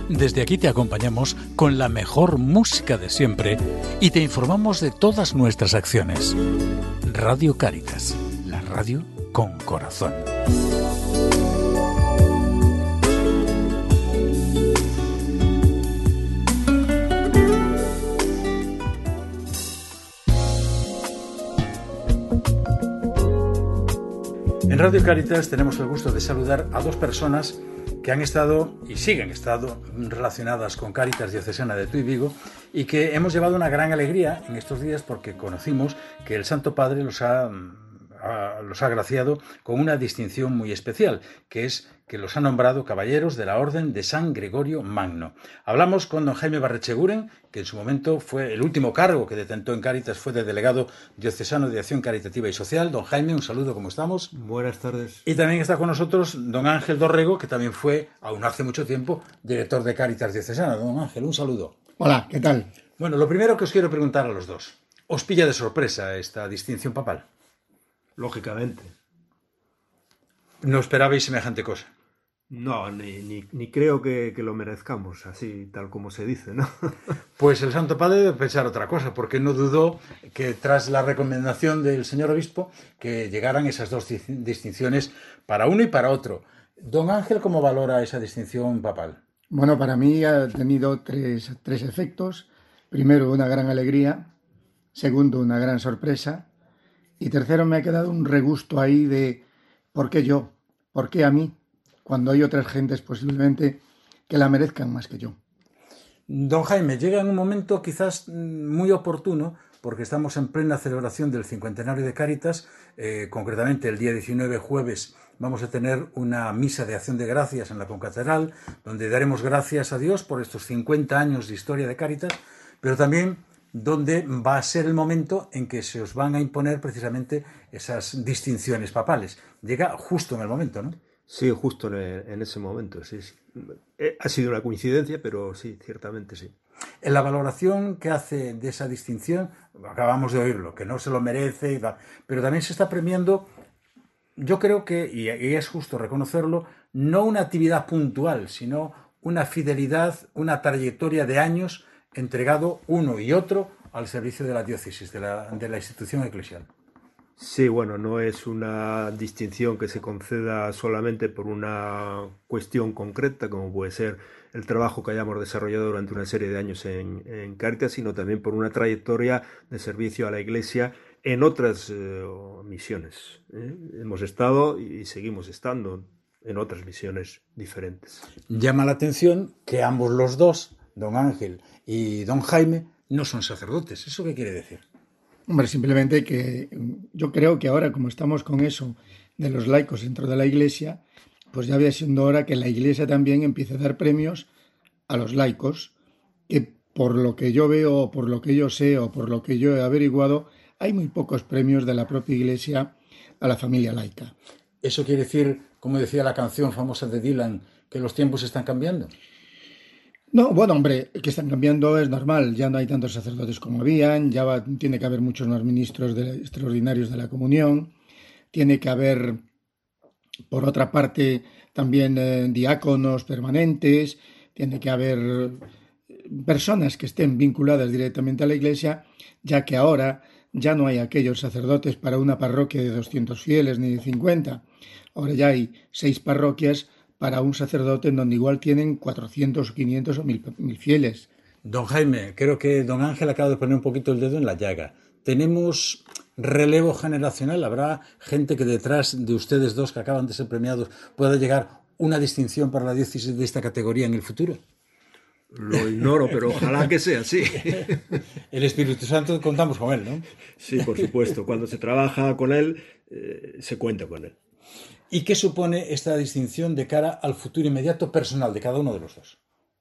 Desde aquí te acompañamos con la mejor música de siempre y te informamos de todas nuestras acciones. Radio Cáritas, la radio con corazón. En Radio Cáritas tenemos el gusto de saludar a dos personas que han estado y siguen estando relacionadas con Cáritas Diocesana de Tuy Vigo y que hemos llevado una gran alegría en estos días porque conocimos que el Santo Padre los ha agraciado con una distinción muy especial, que es que los ha nombrado caballeros de la Orden de San Gregorio Magno. Hablamos con don Jaime Barrecheguren, que en su momento fue el último cargo que detentó en Cáritas, fue de delegado diocesano de Acción Caritativa y Social. Don Jaime, un saludo, ¿cómo estamos? Buenas tardes. Y también está con nosotros don Ángel Dorrego, que también fue, aún hace mucho tiempo, director de Cáritas Diocesana. Don Ángel, un saludo. Hola, ¿qué tal? Bueno, lo primero que os quiero preguntar a los dos. ¿Os pilla de sorpresa esta distinción papal? Lógicamente. ¿No esperabais semejante cosa? No, ni creo que lo merezcamos, así tal como se dice, ¿no? Pues el Santo Padre debe pensar otra cosa, porque no dudó que tras la recomendación del señor obispo que llegaran esas dos distinciones para uno y para otro. Don Ángel, ¿cómo valora esa distinción papal? Bueno, para mí ha tenido tres efectos. Primero, una gran alegría. Segundo, una gran sorpresa. Y tercero, me ha quedado un regusto ahí de ¿por qué yo? ¿Por qué a mí? Cuando hay otras gentes posiblemente que la merezcan más que yo. Don Jaime, llega en un momento quizás muy oportuno, porque estamos en plena celebración del cincuentenario de Cáritas. Concretamente el día 19, jueves, vamos a tener una misa de acción de gracias en la concatedral, donde daremos gracias a Dios por estos 50 años de historia de Cáritas, pero también donde va a ser el momento en que se os van a imponer precisamente esas distinciones papales. Llega justo en el momento, ¿no? Sí, justo en ese momento, sí. Ha sido una coincidencia, pero sí, ciertamente sí. En la valoración que hace de esa distinción, acabamos de oírlo, que no se lo merece, pero también se está premiando, yo creo que, y es justo reconocerlo, no una actividad puntual, sino una fidelidad, una trayectoria de años entregado uno y otro al servicio de la diócesis, de la institución eclesial. Sí, bueno, no es una distinción que se conceda solamente por una cuestión concreta, como puede ser el trabajo que hayamos desarrollado durante una serie de años en Cáritas, sino también por una trayectoria de servicio a la Iglesia en otras misiones. Hemos estado y seguimos estando en otras misiones diferentes. Llama la atención que ambos los dos, don Ángel y don Jaime, no son sacerdotes. ¿Eso qué quiere decir? Hombre, simplemente que yo creo que ahora, como estamos con eso de los laicos dentro de la Iglesia, pues ya había siendo hora que la Iglesia también empiece a dar premios a los laicos, que por lo que yo veo, o por lo que yo sé, o por lo que yo he averiguado, hay muy pocos premios de la propia Iglesia a la familia laica. ¿Eso quiere decir, como decía la canción famosa de Dylan, que los tiempos están cambiando? No, bueno, hombre, que están cambiando es normal, ya no hay tantos sacerdotes como habían, tiene que haber muchos más ministros extraordinarios de la comunión, tiene que haber, por otra parte, también diáconos permanentes, tiene que haber personas que estén vinculadas directamente a la Iglesia, ya que ahora ya no hay aquellos sacerdotes para una parroquia de 200 fieles ni de 50, ahora ya hay 6 parroquias para un sacerdote en donde igual tienen 400 o 500 o 1000 fieles. Don Jaime, creo que don Ángel acaba de poner un poquito el dedo en la llaga. ¿Tenemos relevo generacional? ¿Habrá gente que detrás de ustedes dos que acaban de ser premiados pueda llegar una distinción para la diócesis de esta categoría en el futuro? Lo ignoro, pero ojalá que sea así. El Espíritu Santo contamos con él, ¿no? Sí, por supuesto. Cuando se trabaja con él, se cuenta con él. ¿Y qué supone esta distinción de cara al futuro inmediato personal de cada uno de los dos?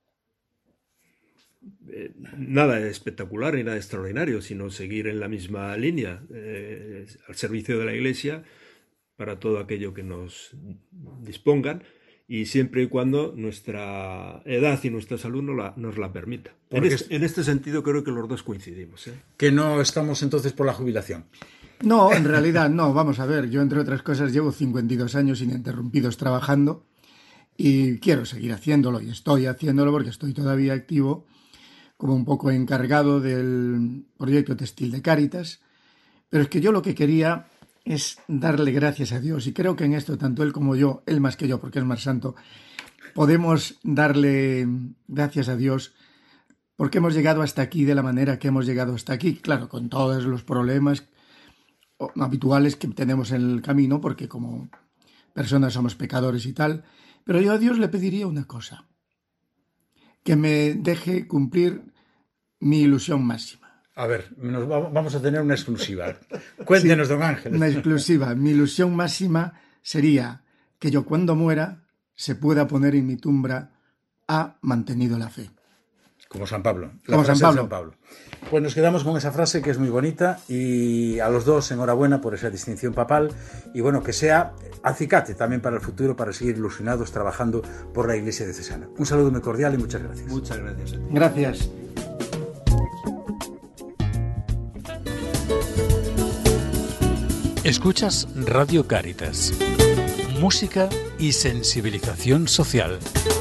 Nada espectacular ni nada extraordinario, sino seguir en la misma línea, al servicio de la Iglesia, para todo aquello que nos dispongan, y siempre y cuando nuestra edad y nuestra salud nos la permita. En este sentido creo que los dos coincidimos. Que no estamos entonces por la jubilación. No, en realidad no, vamos a ver, yo entre otras cosas llevo 52 años ininterrumpidos trabajando y quiero seguir haciéndolo y estoy haciéndolo porque estoy todavía activo como un poco encargado del proyecto textil de Cáritas, pero es que yo lo que quería es darle gracias a Dios, y creo que en esto tanto él como yo, él más que yo porque es más santo, podemos darle gracias a Dios porque hemos llegado hasta aquí de la manera que hemos llegado hasta aquí, claro, con todos los problemas habituales que tenemos en el camino, porque como personas somos pecadores y tal, pero yo a Dios le pediría una cosa, que me deje cumplir mi ilusión máxima. A ver, vamos a tener una exclusiva. Cuéntenos, sí, don Ángel. Una exclusiva. Mi ilusión máxima sería que yo cuando muera se pueda poner en mi tumba "ha mantenido la fe". Como San Pablo. Como San Pablo. Pues nos quedamos con esa frase que es muy bonita, y a los dos enhorabuena por esa distinción papal, y bueno, que sea acicate también para el futuro, para seguir ilusionados trabajando por la Iglesia diocesana. Un saludo muy cordial y muchas gracias. Muchas gracias a ti. Gracias. Escuchas Radio Cáritas. Música y sensibilización social.